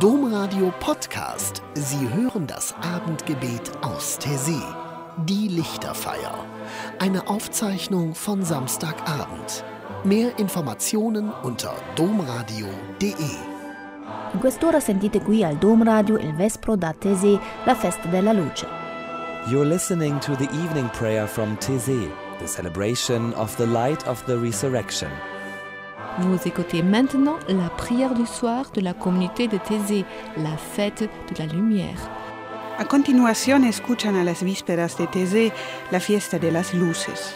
Domradio Podcast. Sie hören das Abendgebet aus Taizé. Die Lichterfeier. Eine Aufzeichnung von Samstagabend. Mehr Informationen unter domradio.de. In quest'ora sentite qui al Dom Radio il Vespro da Taizé, la festa della luce. You're listening to the evening prayer from Taizé, the celebration of the light of the resurrection. Vous écoutez maintenant la prière du soir de la communauté de Taizé, la fête de la lumière. A continuación escuchan a las vísperas de Taizé, la fiesta de las luces.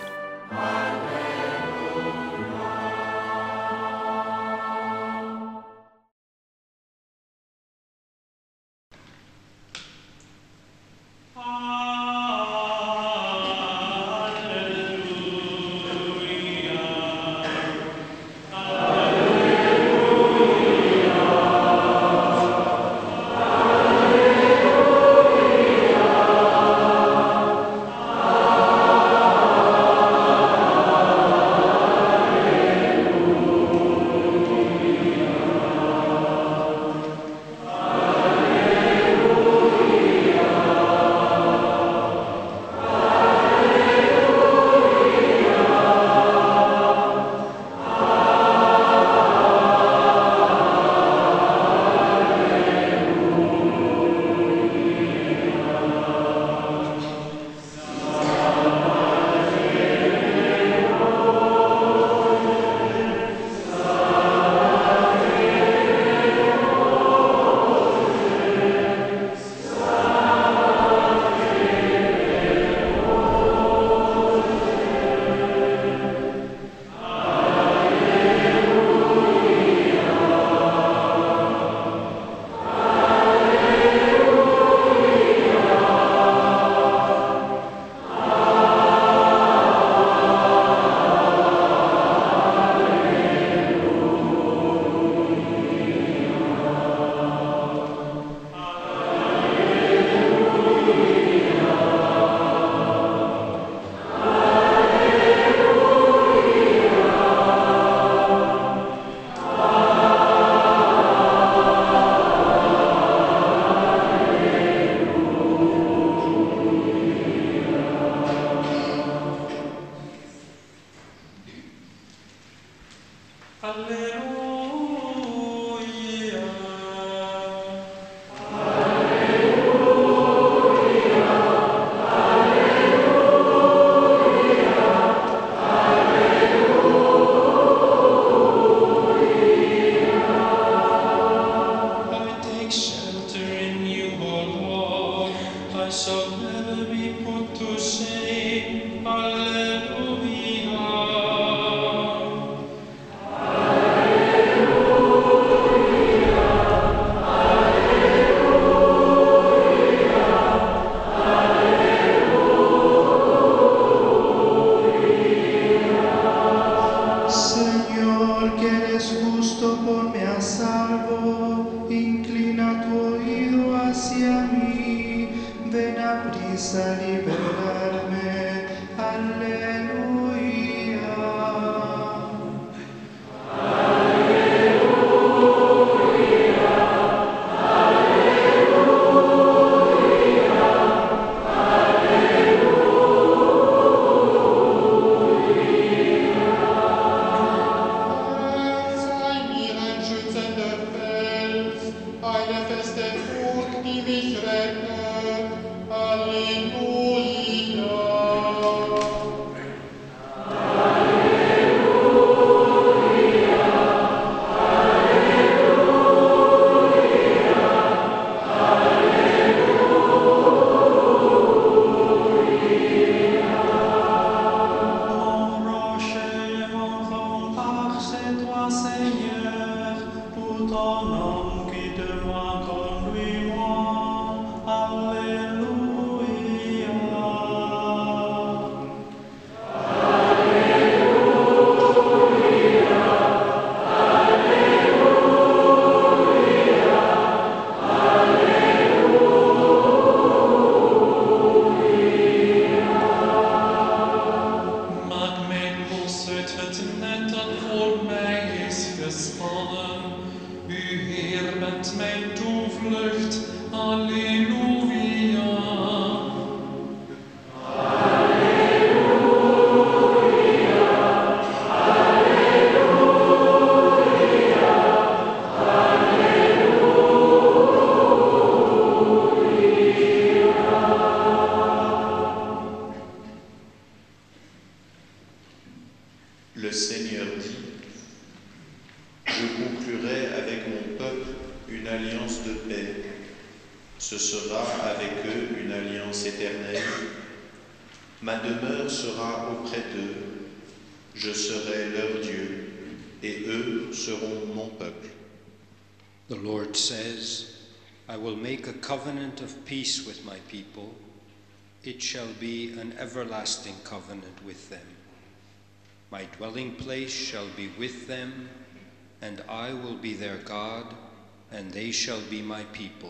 Magmen bosset het net dat voor mij is gespannen. Le Seigneur dit, je conclurai avec mon peuple une alliance de paix. Ce sera avec eux une alliance éternelle. Ma demeure sera auprès d'eux. Je serai leur Dieu, et eux seront mon peuple. The Lord says, I will make a covenant of peace with my people. It shall be an everlasting covenant with them. My dwelling place shall be with them, and I will be their God, and they shall be my people.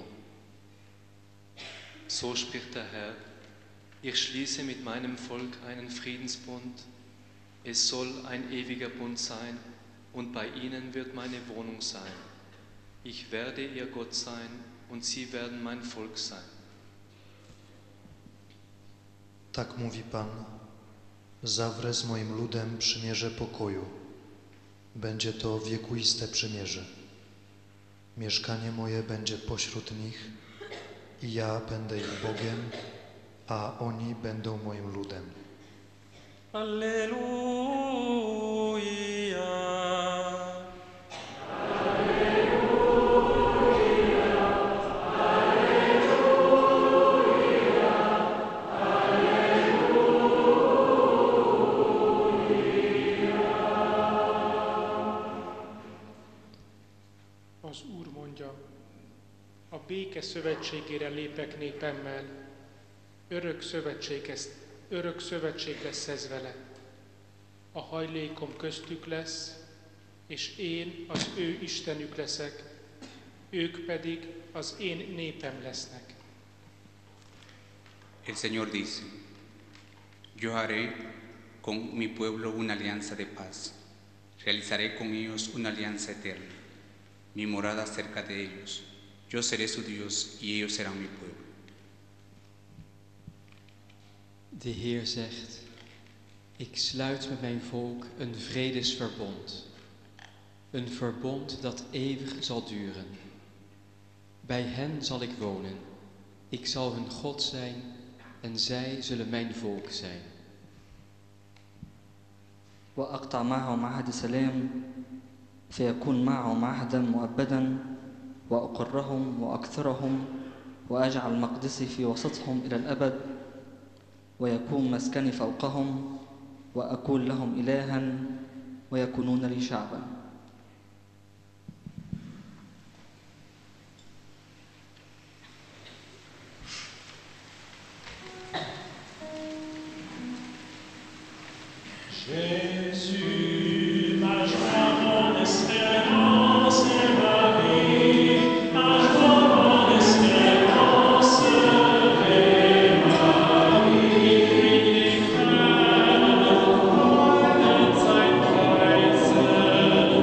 So spricht der Herr, ich schließe mit meinem Volk einen Friedensbund. Es soll ein ewiger Bund sein, und bei ihnen wird meine Wohnung sein. Ich werde ihr Gott sein, und sie werden mein Volk sein. Tak mówi Pan, zawrę z moim ludem przymierze pokoju. Będzie to wiekuiste przymierze. Mieszkanie moje będzie pośród nich i ja będę ich Bogiem, a oni będą moim ludem. Alleluja. Az Úr mondja, a béke szövetségére lépek népemmel, örök szövetség lesz ez vele. A hajlékom köztük lesz, és én az ő Istenük leszek, ők pedig az én népem lesznek. El Señor dice, yo haré con mi pueblo una alianza de paz, realizaré con ellos una alianza eterna, mi morada cerca de ellos, yo seré su Dios y ellos serán mi pueblo. De Heer zegt, ik sluit met mijn volk een vredesverbond. Een verbond dat eeuwig zal duren. Bij hen zal ik wonen. Ik zal hun God zijn en zij zullen mijn volk zijn. وأقطع معهم عهد سلام فيكون معهم عهدا مؤبدا وأقرهم وأكثرهم وأجعل مقدسي في وسطهم إلى الأبد ويكون مسكني فوقهم وأكون لهم إلها ويكونون لي شعبا. Jésus, ma joie, mon espérance et ma vie, ma joie, mon espérance et ma vie, sein Preisen,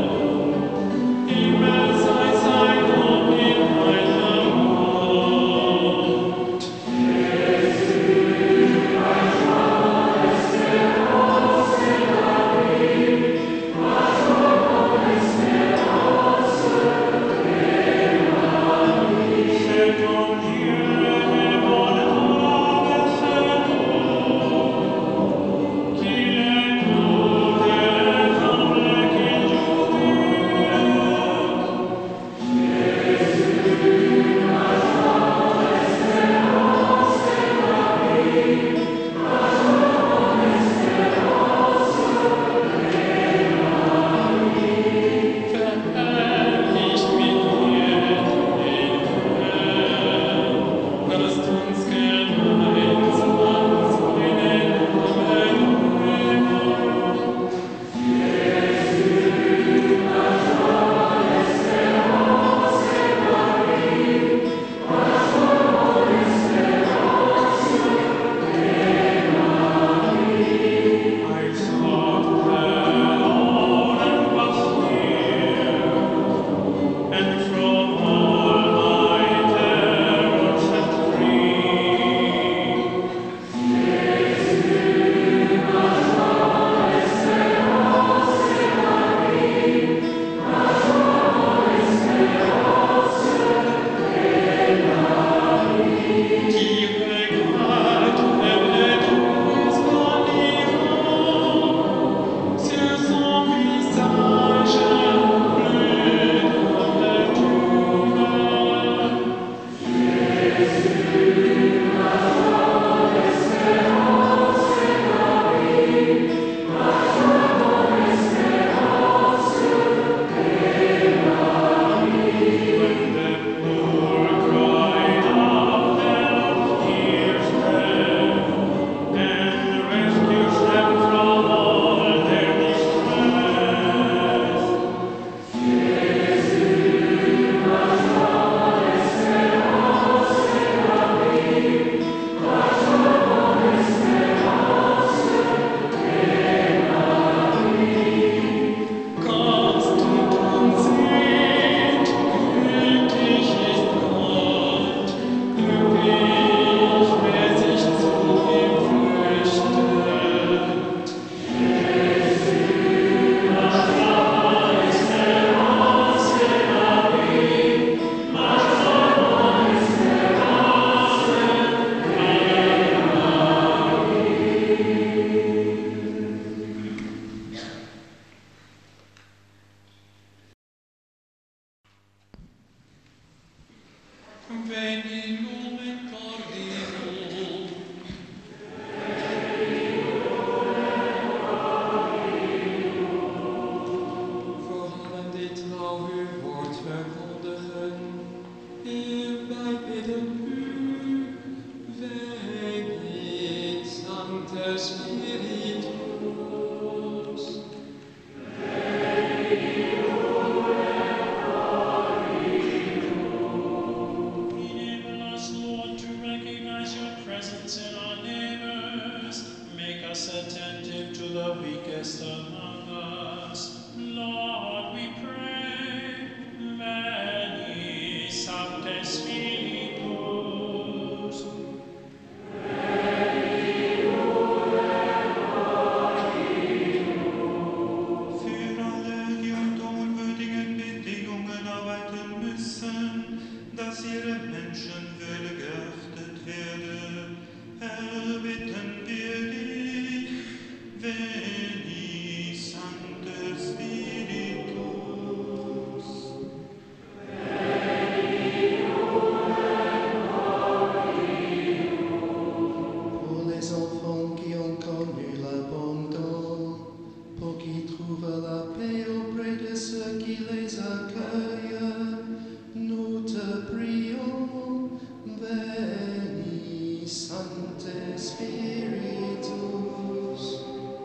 qui trouvent la paix auprès de ceux qui les accueillent, nous te prions, veni, Sancte Spiritus.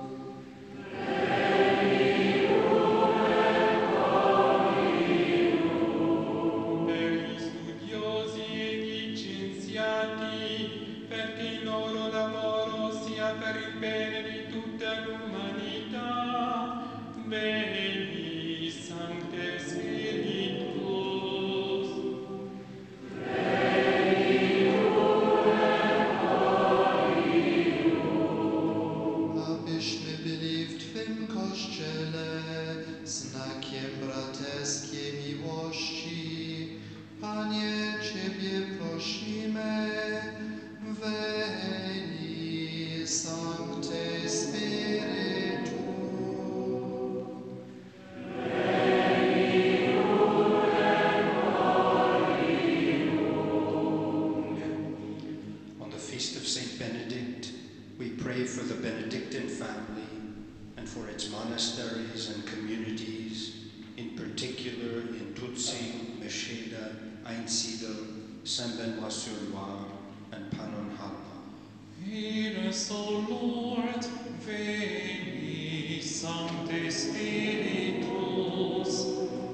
Hear us, O Lord, veni, Sancte Spiritus.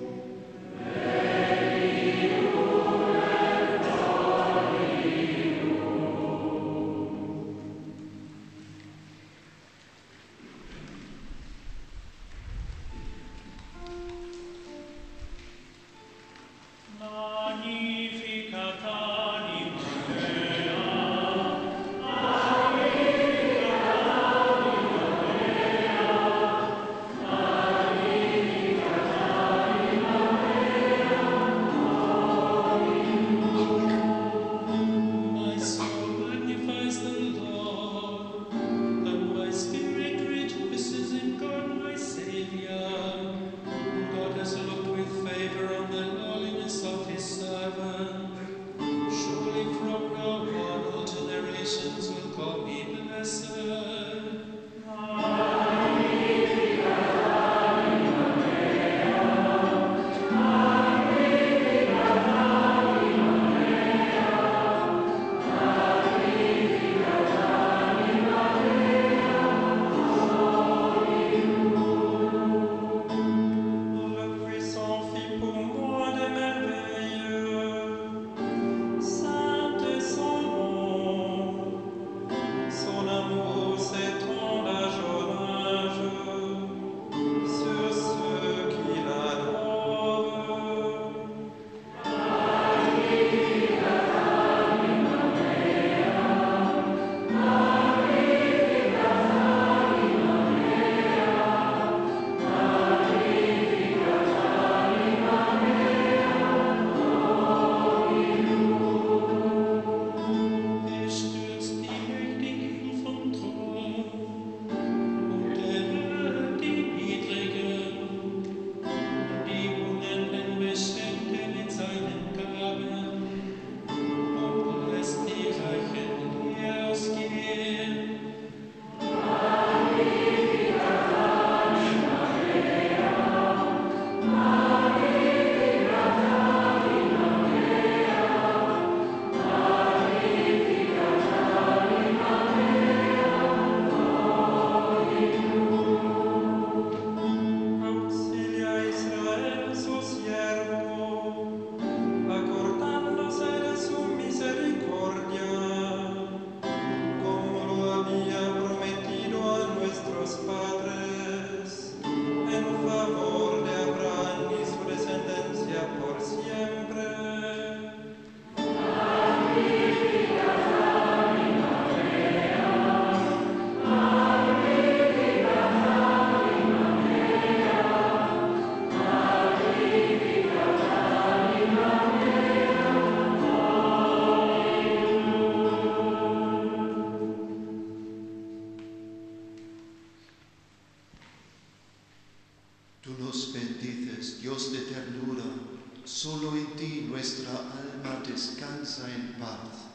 Solo en ti nuestra alma descansa en paz.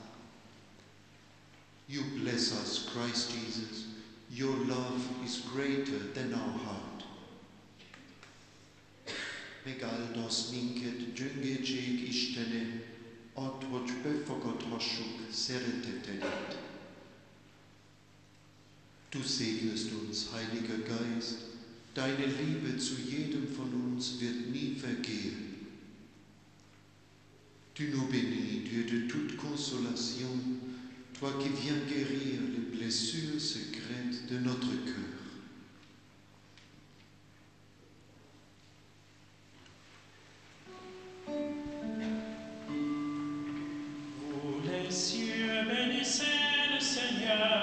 You bless us, Christ Jesus. Your love is greater than our heart. segnest uns, Heiliger Geist. Deine Liebe zu jedem von uns wird nie vergehen. Tu nous bénis, Dieu de toute consolation, toi qui viens guérir les blessures secrètes de notre cœur. Vous les cieux, bénissez le Seigneur.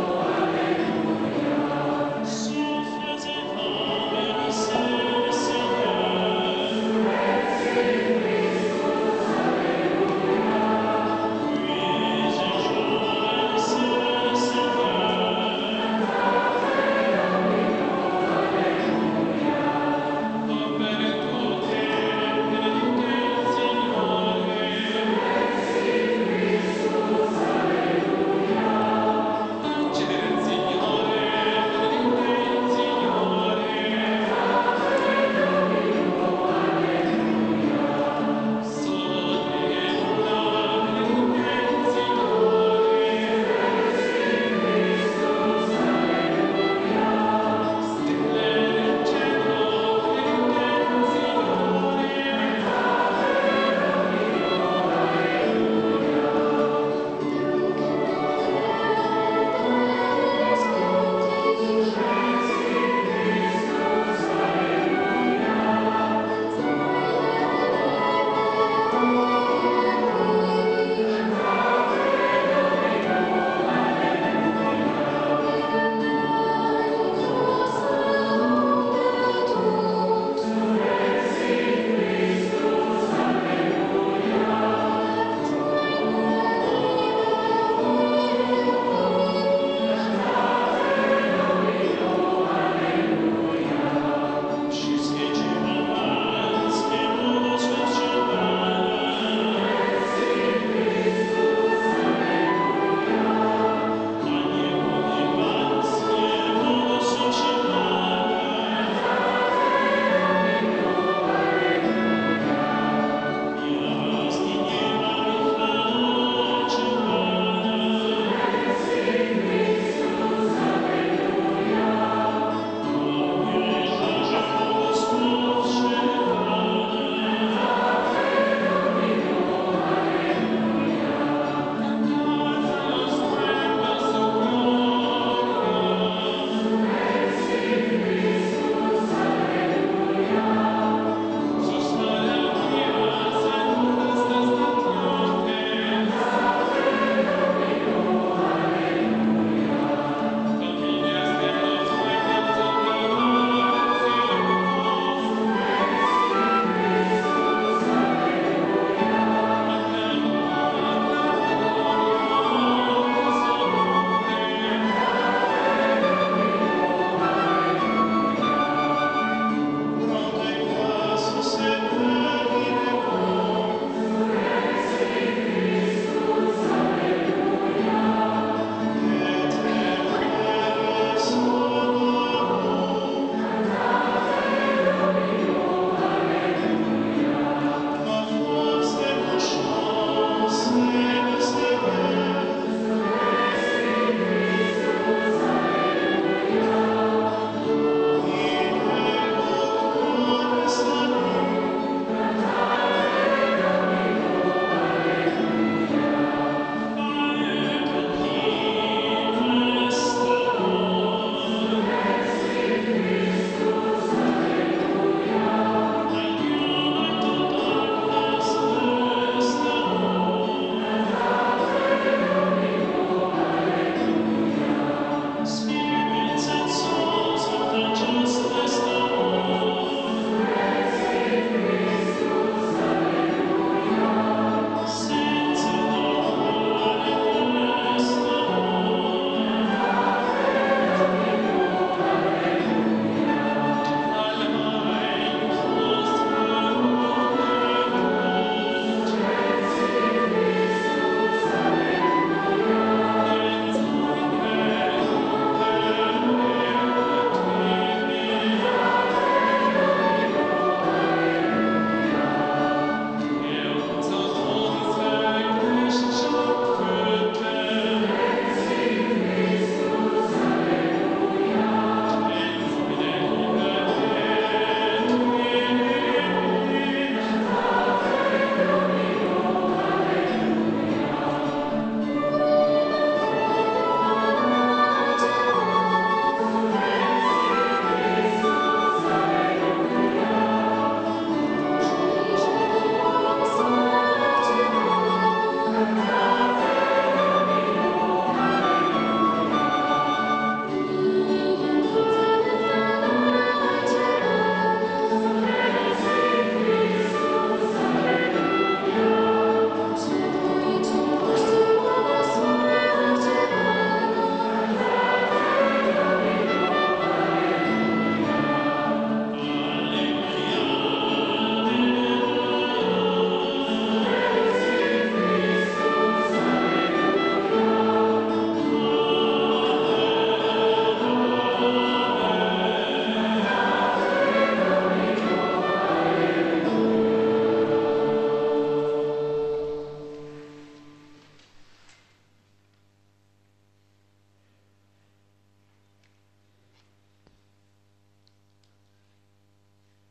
Souffles et vents, bénissez le Seigneur.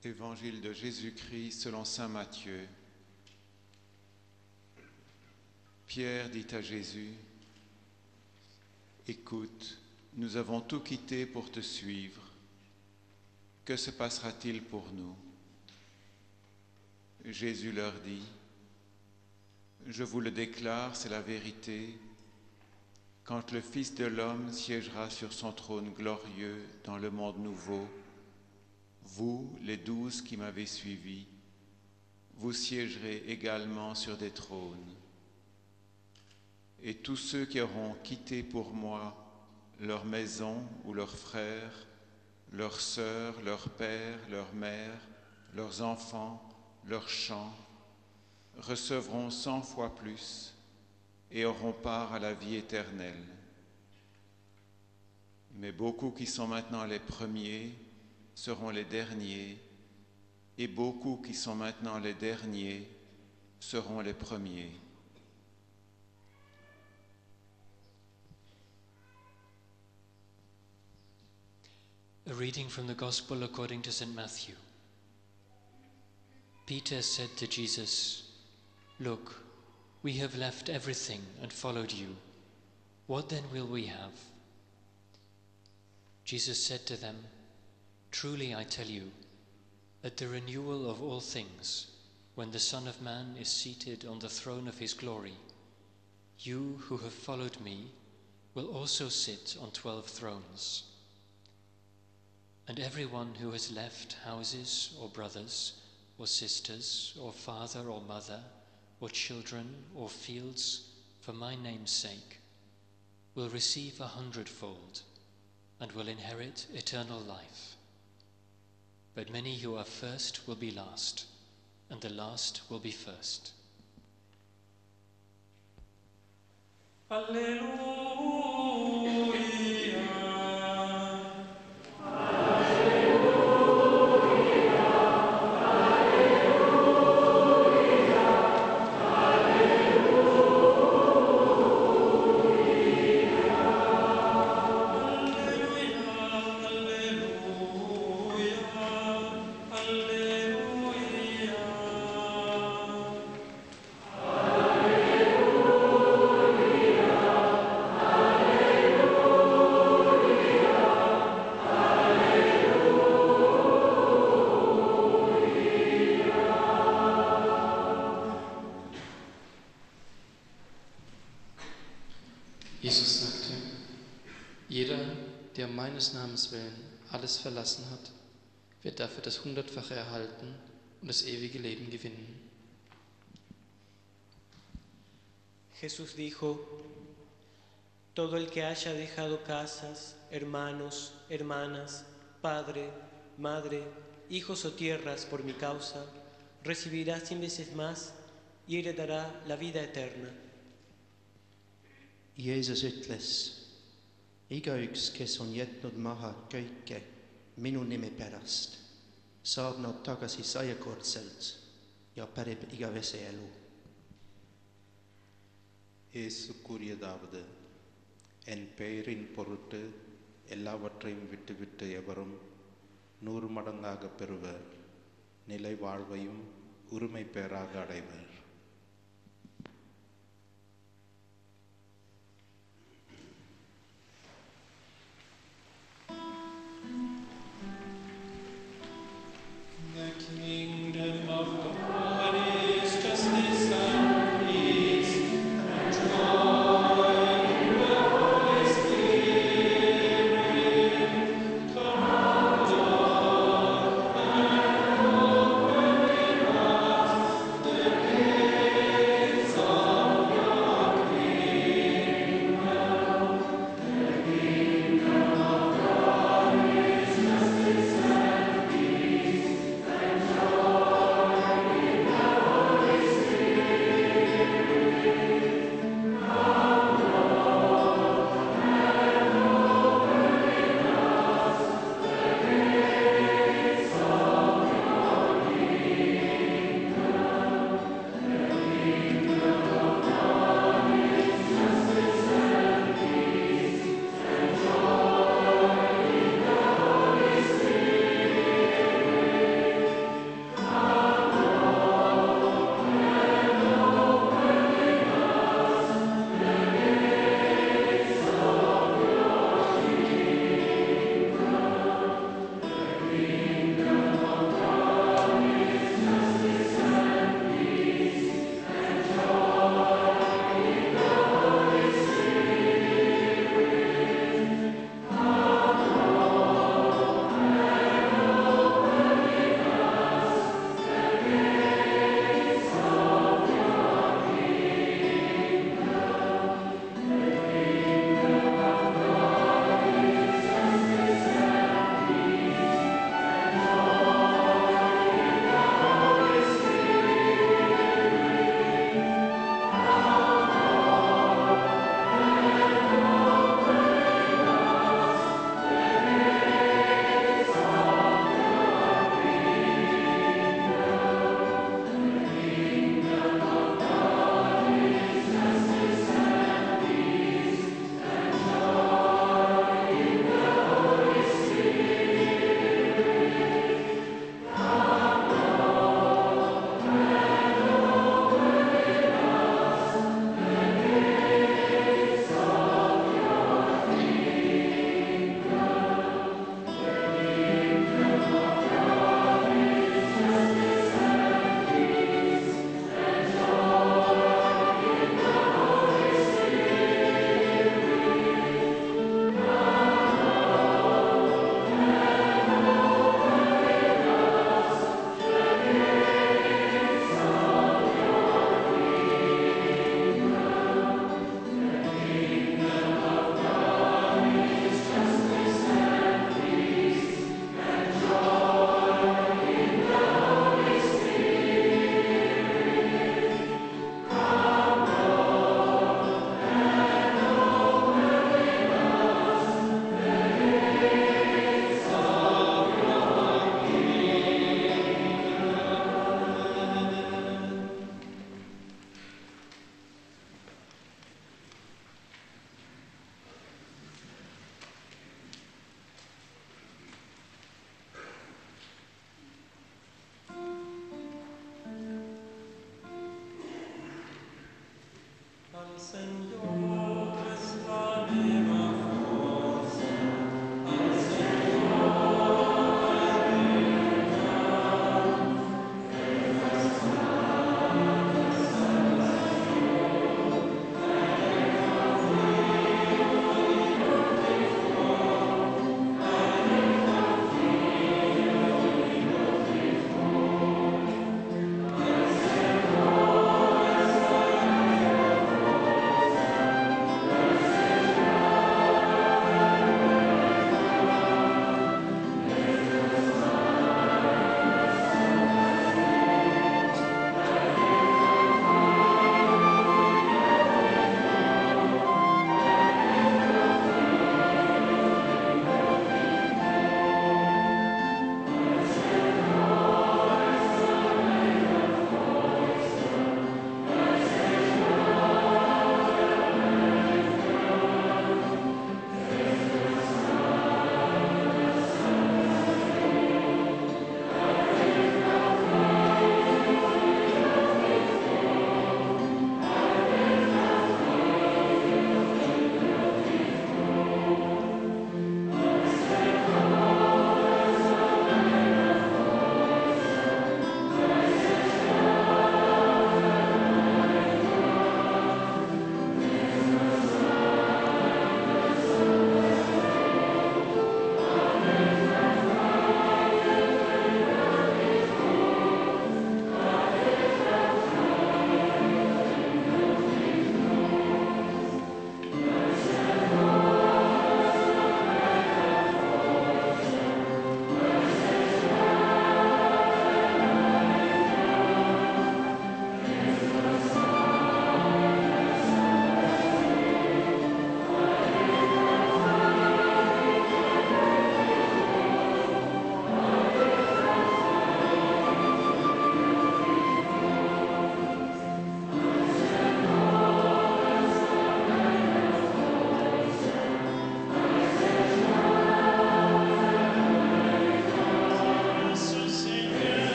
Évangile de Jésus-Christ selon saint Matthieu. Pierre dit à Jésus, « Écoute, nous avons tout quitté pour te suivre. Que se passera-t-il pour nous ?» Jésus leur dit, « Je vous le déclare, c'est la vérité. Quand le Fils de l'homme siégera sur son trône glorieux dans le monde nouveau, vous, les 12 qui m'avez suivi, vous siégerez également sur des trônes. Et tous ceux qui auront quitté pour moi leur maison ou leurs frères, leurs sœurs, leurs pères, leurs mères, leurs enfants, leurs champs, recevront 100 fois plus et auront part à la vie éternelle. Mais beaucoup qui sont maintenant les premiers seront les derniers, et beaucoup qui sont maintenant les derniers seront les premiers. » A reading from the Gospel according to St. Matthew. Peter said to Jesus, "Look, we have left everything and followed you. What then will we have?" Jesus said to them, "Truly I tell you, at the renewal of all things, when the Son of Man is seated on the throne of his glory, you who have followed me will also sit on 12 thrones. And everyone who has left houses or brothers or sisters or father or mother or children or fields for my name's sake will receive 100-fold and will inherit eternal life. But many who are first will be last, and the last will be first." Jesus sagte, jeder, der um meines Namens willen alles verlassen hat, wird dafür das 100-fache erhalten und das ewige Leben gewinnen. Jesús dijo, todo el que haya dejado casas, hermanos, hermanas, padre, madre, hijos o tierras por mi causa, recibirá 100 veces más y heredará la vida eterna. Jeesus ütles, igaüks, kes on jätnud maha kõike minu nime pärast, saab nad tagasi 100-kordselt ja pärib igavese elu. இயேசு கூறியதாவது, என் பெயரின் பொருட்டு எல்லாவற்றையும் விட்டுவிட்டு எவரும் 100 மடங்காக பெறுவர், நிலை வாழ்வையும் உரிமை பெயராக அடைவர்.